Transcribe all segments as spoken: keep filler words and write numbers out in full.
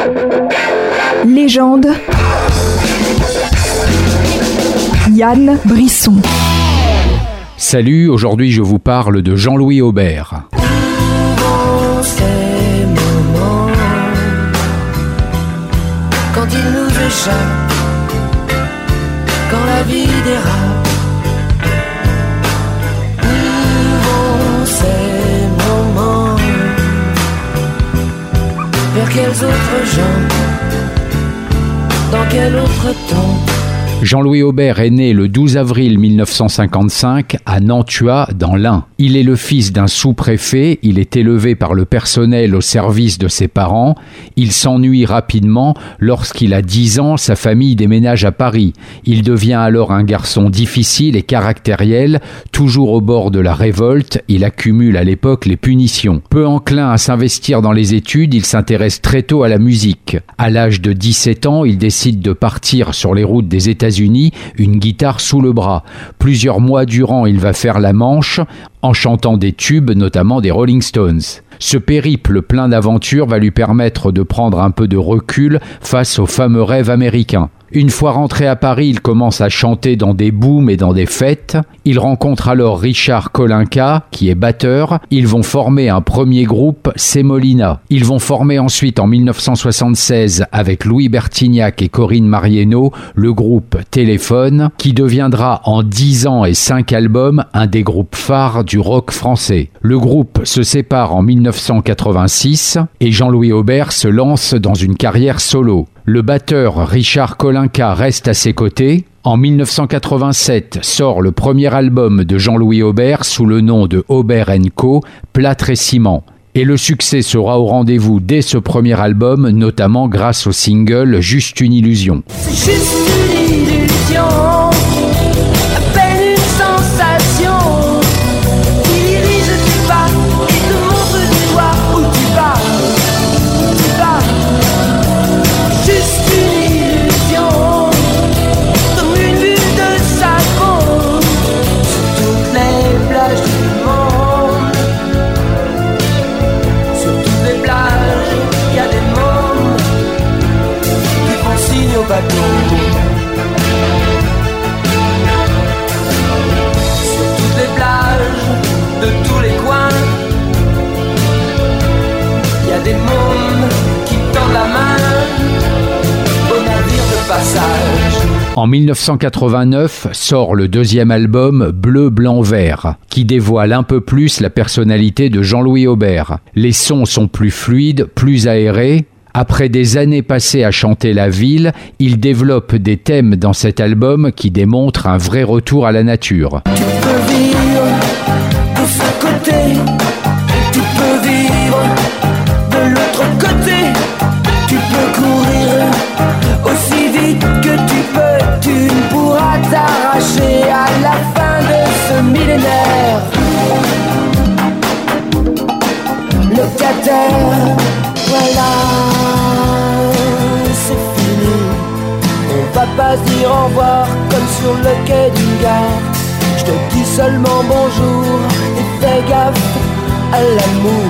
Légende. Yann Brisson. Salut, aujourd'hui je vous parle de Jean-Louis Aubert. Dans ces moments, quand il nous échappe, quand la vie dérape, où vont ces moments, vers quels autres gens, dans quel autre temps? Jean-Louis Aubert est né le douze avril mille neuf cent cinquante-cinq à Nantua, dans l'Ain. Il est le fils d'un sous-préfet, il est élevé par le personnel au service de ses parents. Il s'ennuie rapidement. Lorsqu'il a dix ans, sa famille déménage à Paris. Il devient alors un garçon difficile et caractériel, toujours au bord de la révolte. Il accumule à l'époque les punitions. Peu enclin à s'investir dans les études, il s'intéresse très tôt à la musique. À l'âge de dix-sept ans, il décide de partir sur les routes des États-Unis, une guitare sous le bras. Plusieurs mois durant, il va faire la Manche en chantant des tubes, notamment des Rolling Stones. Ce périple plein d'aventures va lui permettre de prendre un peu de recul face au fameux rêve américain. Une fois rentré à Paris, il commence à chanter dans des booms et dans des fêtes. Il rencontre alors Richard Kolinka, qui est batteur. Ils vont former un premier groupe, Semolina. Ils vont former ensuite en mille neuf cent soixante-seize, avec Louis Bertignac et Corinne Marieno, le groupe Téléphone, qui deviendra en dix ans et cinq albums un des groupes phares du rock français. Le groupe se sépare en mille neuf cent quatre-vingt-six et Jean-Louis Aubert se lance dans une carrière solo. Le batteur Richard Kolinka reste à ses côtés. En mille neuf cent quatre-vingt-sept sort le premier album de Jean-Louis Aubert sous le nom de Aubert and Co, Plâtre et Ciment. Et le succès sera au rendez-vous dès ce premier album, notamment grâce au single Juste une illusion. C'est juste une illusion, à peine une sensation, qui dirige tes pas et te montre du doigt où tu vas, où tu vas. Juste une illusion, comme une bulle de savon, sur toutes les plages du monde. Sur toutes les plages, il y a des mômes qui font signe au bateau. Sur toutes les plages de tous les coins, il y a des mômes qui tendent la main au navire de passage. En mille neuf cent quatre-vingt-neuf sort le deuxième album Bleu, Blanc, Vert, qui dévoile un peu plus la personnalité de Jean-Louis Aubert. Les sons sont plus fluides, plus aérés. Après des années passées à chanter la ville, il développe des thèmes dans cet album qui démontrent un vrai retour à la nature. Tu peux vivre de ce côté, tu peux vivre de l'autre côté, tu peux courir aussi vite que tu peux, tu ne pourras t'arracher à la fin de ce millénaire. Locataire, voilà, c'est fini. On va pas se dire au revoir comme sur le quai d'une gare. Je te dis seulement bonjour et fais gaffe à l'amour.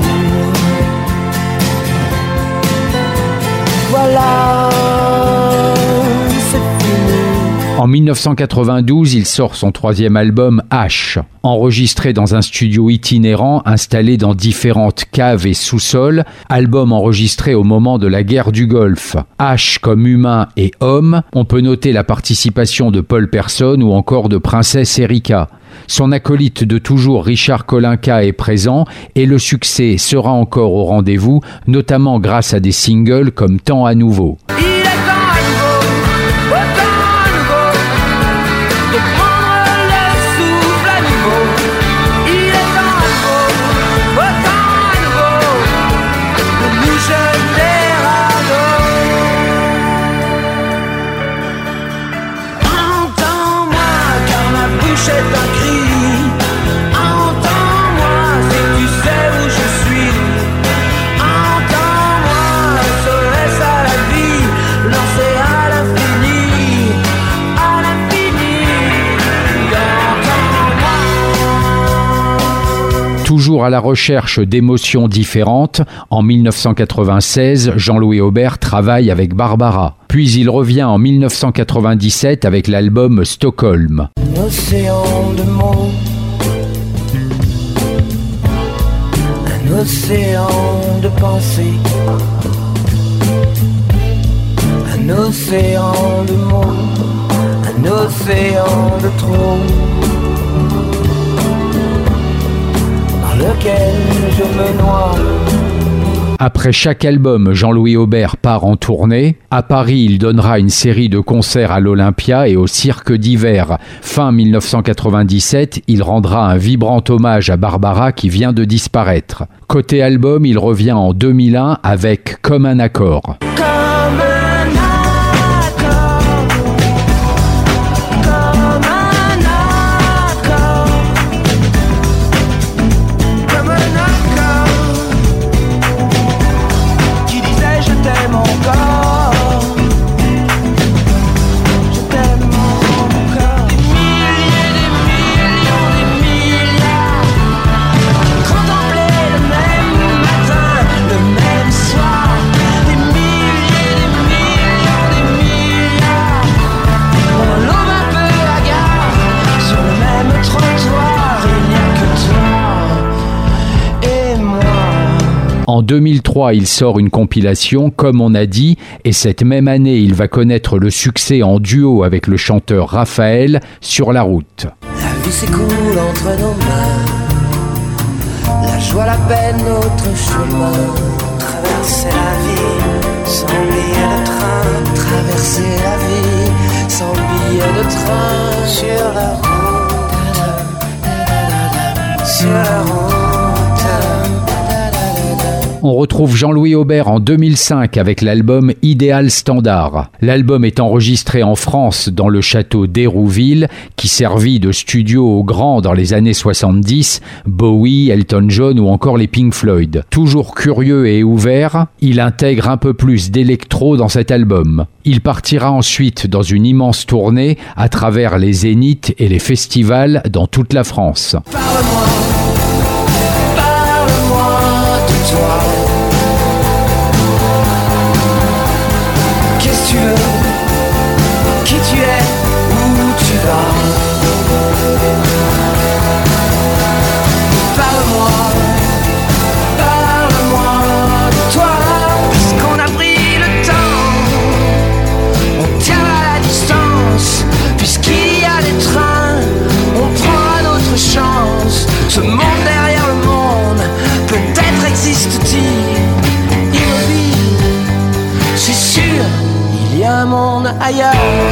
Voilà, c'est fini. En mille neuf cent quatre-vingt-douze, il sort son troisième album H, enregistré dans un studio itinérant installé dans différentes caves et sous-sols, album enregistré au moment de la guerre du Golfe. H comme humain et homme, on peut noter la participation de Paul Persson ou encore de Princesse Erika. Son acolyte de toujours Richard Kolinka est présent et le succès sera encore au rendez-vous, notamment grâce à des singles comme Temps à nouveau. Il est temps à nouveau, oh, temps à nouveau, de prendre le souffle à nouveau. Il est temps à nouveau, oh, temps à nouveau, de nous jeter à l'eau. Entends-moi car ma bouche est un cri. Entends-moi si tu sais où je suis. Entends-moi, S O S à la vie. Toujours à la recherche d'émotions différentes, en mille neuf cent quatre-vingt-seize, Jean-Louis Aubert travaille avec Barbara. Puis il revient en mille neuf cent quatre-vingt-dix-sept avec l'album Stockholm. Un océan de mots, un océan de pensées, un océan de mots, un océan de trop, dans lequel je me noie. Après chaque album, Jean-Louis Aubert part en tournée. À Paris, il donnera une série de concerts à l'Olympia et au Cirque d'hiver. Fin mille neuf cent quatre-vingt-dix-sept, il rendra un vibrant hommage à Barbara qui vient de disparaître. Côté album, il revient en deux mille un avec Comme un accord. En deux mille trois, il sort une compilation, Comme on a dit, et cette même année, il va connaître le succès en duo avec le chanteur Raphaël, Sur la route. La vie s'écoule entre nos mains, la joie, la peine, notre chemin. Traverser la vie sans billet de train, traverser la vie sans billet de train. Sur la route, sur la route. On retrouve Jean-Louis Aubert en deux mille cinq avec l'album Idéal Standard. L'album est enregistré en France dans le château d'Hérouville qui servit de studio aux grands dans les années soixante-dix, Bowie, Elton John ou encore les Pink Floyd. Toujours curieux et ouvert, il intègre un peu plus d'électro dans cet album. Il partira ensuite dans une immense tournée à travers les zéniths et les festivals dans toute la France. Parle-moi, parle-moi de toi. Qu'est-ce que tu veux? Qui tu es? Où tu vas? Parle-moi, parle-moi de toi. Puisqu'on a pris le temps, on tient à la distance. Puisqu'il y a des trains, on prend notre chance. Ce monde derrière le monde, peut-être existe-t-il immobile. C'est sûr, il y a un monde ailleurs.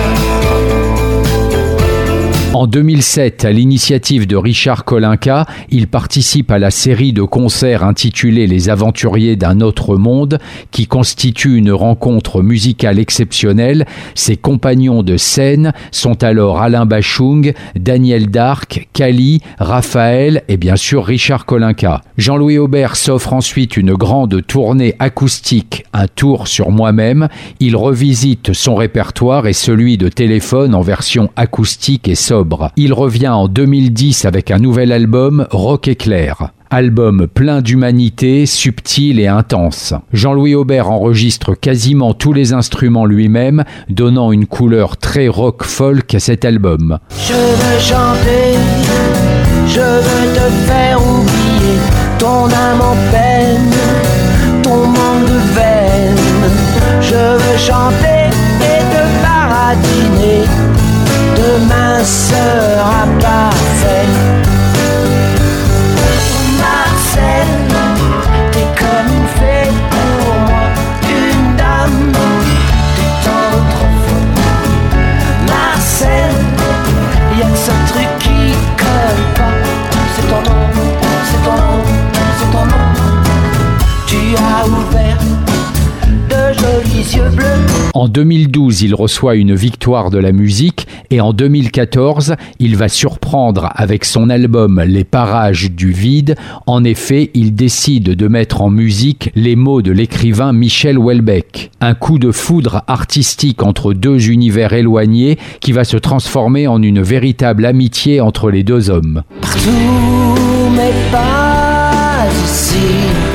En deux mille sept, à l'initiative de Richard Kolinka, il participe à la série de concerts intitulée Les Aventuriers d'un autre monde, qui constitue une rencontre musicale exceptionnelle. Ses compagnons de scène sont alors Alain Bachung, Daniel Darc, Kali, Raphaël et bien sûr Richard Kolinka. Jean-Louis Aubert s'offre ensuite une grande tournée acoustique, un tour sur moi-même. Il revisite son répertoire et celui de Téléphone en version acoustique et sobre. Il revient en deux mille dix avec un nouvel album, Rock Éclair. Album plein d'humanité, subtil et intense. Jean-Louis Aubert enregistre quasiment tous les instruments lui-même, donnant une couleur très rock folk à cet album. Je veux chanter, je veux te faire oublier ton âme en peine, ton manque de veine. Je veux chanter et te baratiner. Demain sera parfait. Marcel, t'es comme une fée pour moi, une dame, t'es tant trop. Marcel, y'a que ce truc qui colle pas. C'est ton nom, c'est ton nom, c'est ton nom. Tu as ouvert de jolis yeux bleus. En deux mille douze, il reçoit une victoire de la musique et en deux mille quatorze, il va surprendre avec son album Les Parages du Vide. En effet, il décide de mettre en musique les mots de l'écrivain Michel Houellebecq. Un coup de foudre artistique entre deux univers éloignés qui va se transformer en une véritable amitié entre les deux hommes. Partout mes pas ici.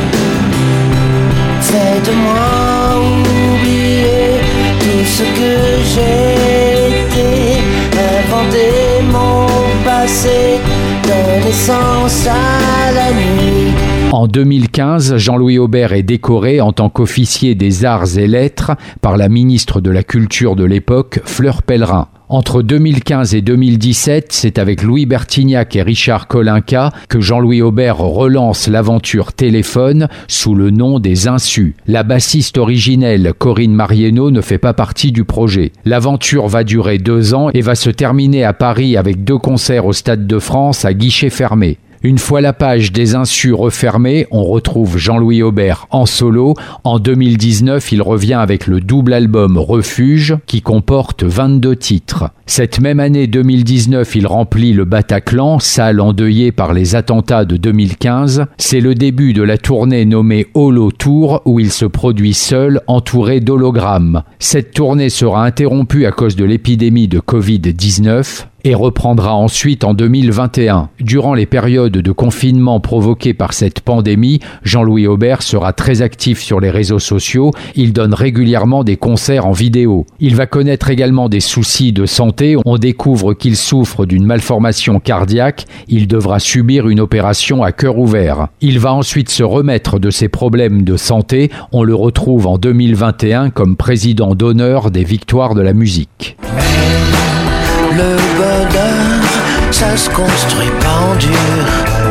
Faites-moi oublier tout ce que j'ai été, inventer mon passé, donner sens à la nuit. En deux mille quinze, Jean-Louis Aubert est décoré en tant qu'officier des arts et lettres par la ministre de la Culture de l'époque, Fleur Pellerin. Entre deux mille quinze et deux mille dix-sept, c'est avec Louis Bertignac et Richard Kolinka que Jean-Louis Aubert relance l'aventure Téléphone sous le nom des Insus. La bassiste originelle Corinne Marieno ne fait pas partie du projet. L'aventure va durer deux ans et va se terminer à Paris avec deux concerts au Stade de France à guichet fermé. Une fois la page des Insus refermée, on retrouve Jean-Louis Aubert en solo. En deux mille dix-neuf, il revient avec le double album Refuge qui comporte vingt-deux titres. Cette même année deux mille dix-neuf, il remplit le Bataclan, salle endeuillée par les attentats de deux mille quinze. C'est le début de la tournée nommée Holo Tour où il se produit seul, entouré d'hologrammes. Cette tournée sera interrompue à cause de l'épidémie de covid dix-neuf. Et reprendra ensuite en deux mille vingt et un. Durant les périodes de confinement provoquées par cette pandémie, Jean-Louis Aubert sera très actif sur les réseaux sociaux. Il donne régulièrement des concerts en vidéo. Il va connaître également des soucis de santé. On découvre qu'il souffre d'une malformation cardiaque. Il devra subir une opération à cœur ouvert. Il va ensuite se remettre de ses problèmes de santé. On le retrouve en deux mille vingt et un comme président d'honneur des Victoires de la musique. Le bonheur, ça se construit pas en dur.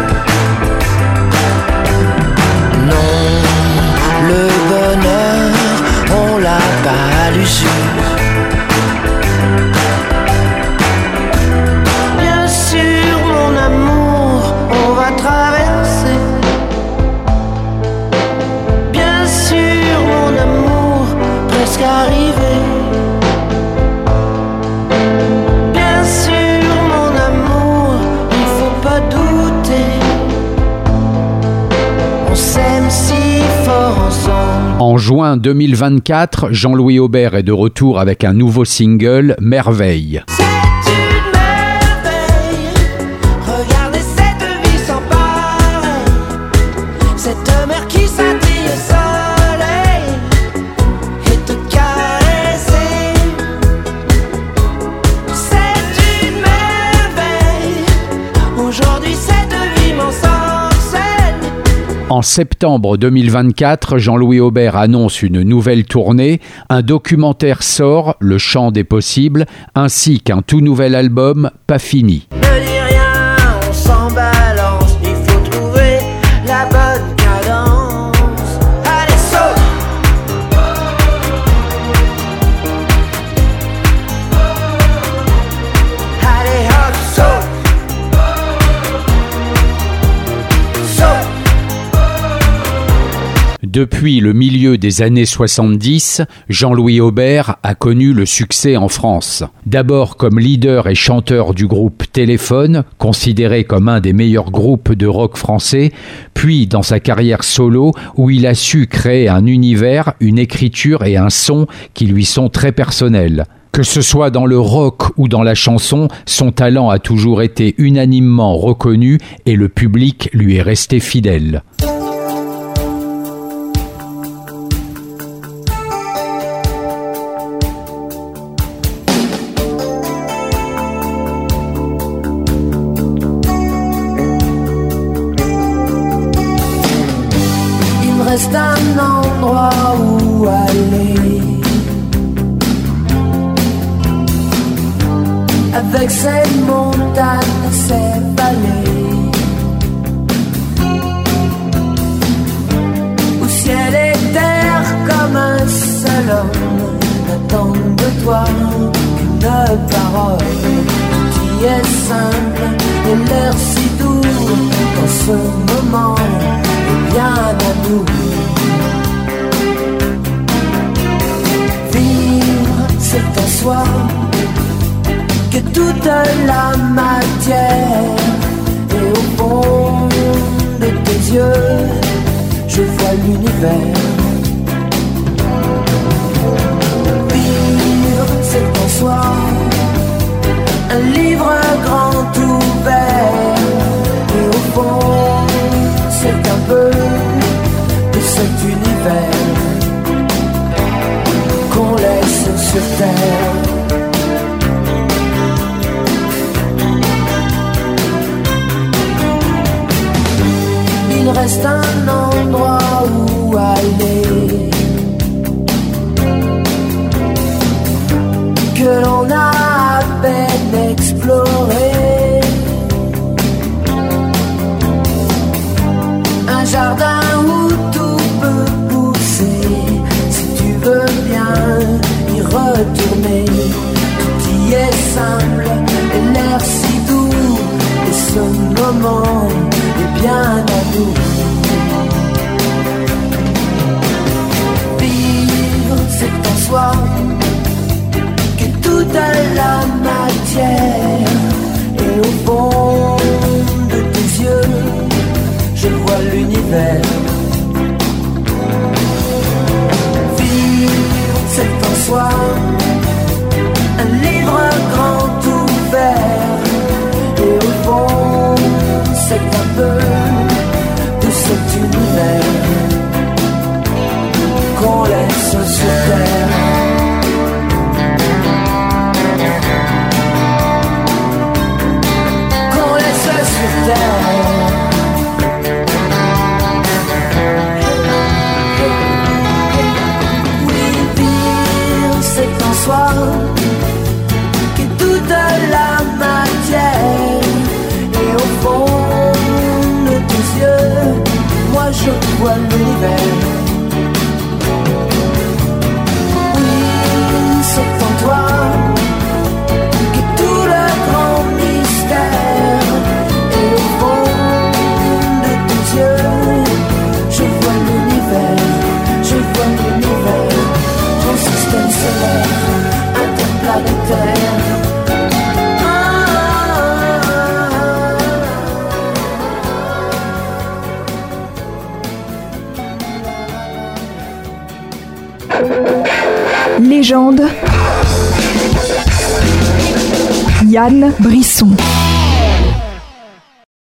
Non, le bonheur, on l'a pas à l'usure. Bien sûr, mon amour, on va traverser. Bien sûr, mon amour, presque arrivé. En juin deux mille vingt-quatre, Jean-Louis Aubert est de retour avec un nouveau single, Merveille. C'est une merveille, regardez cette vie sans pareil, cette mer qui scintille au soleil et te caresser. C'est une merveille, aujourd'hui cette vie m'ensorcelle. En septembre deux mille vingt-quatre, Jean-Louis Aubert annonce une nouvelle tournée. Un documentaire sort, Le Chant des Possibles, ainsi qu'un tout nouvel album, Pas Fini. Ne dis rien, on s'en balance, il faut trouver la bonne cadence. Allez, saute! Allez, hop, saute! Saute! Depuis le milieu des années soixante-dix, Jean-Louis Aubert a connu le succès en France. D'abord comme leader et chanteur du groupe Téléphone, considéré comme un des meilleurs groupes de rock français, puis dans sa carrière solo où il a su créer un univers, une écriture et un son qui lui sont très personnels. Que ce soit dans le rock ou dans la chanson, son talent a toujours été unanimement reconnu et le public lui est resté fidèle. Reste un endroit où aller, avec ses montagnes, ses vallées, où ciel et terre comme un seul homme n'attendent de toi qu'une parole qui est simple et l'air si doux dans ce moment. Bien à nous. Vivre, c'est en soi que toute la matière. Et au fond de tes yeux, je vois l'univers. Vivre, c'est en soi un livre grand ouvert. Et au fond, c'est un peu sur terre. Il reste un endroit où aller, que l'on a à peine exploré. Un jardin où tout peut pousser, si tu veux bien y retourner. Tout y est simple et l'air si doux, et ce moment est bien à nous. Vivre, c'est en soi que toute la matière, et au fond de tes yeux, je vois l'univers. Vivre, c'est en soi un livre grand ouvert, et au fond, c'est un peu de cet univers qu'on laisse sur terre. Qu'on laisse sur terre. Que toute la matière, et au fond de tes yeux, moi je vois l'univers. Oui, c'est en toi que tout le grand mystère, et au fond de tes yeux, je vois l'univers, je vois l'univers, ton système solaire, interplanétaire. Légende. Yann Brisson.